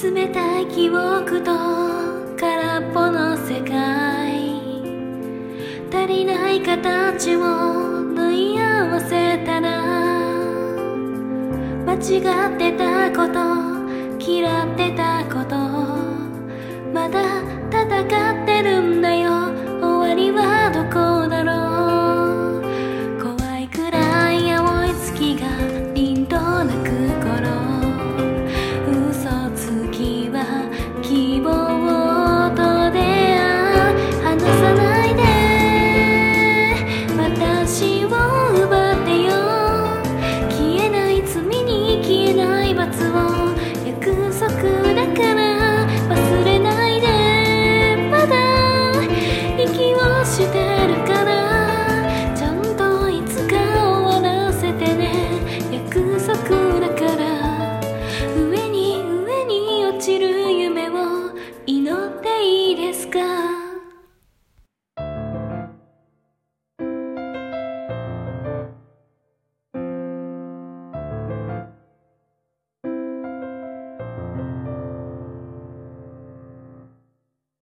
冷たい記憶と空っぽの世界、足りない形を縫い合わせたら、間違ってたこと、嫌ってたこと、まだ戦ってるんだよ。終わりはどこだろう。怖いくらい青い月が凛と泣く頃、嘘つきは希望と出会う。離さないで私を奪ってよ。消えない罪に消えない罰を約束だから忘れないで。まだ息をしてるからちゃんといつか終わらせてね。約束だから上に落ちる夢を祈っていいですか。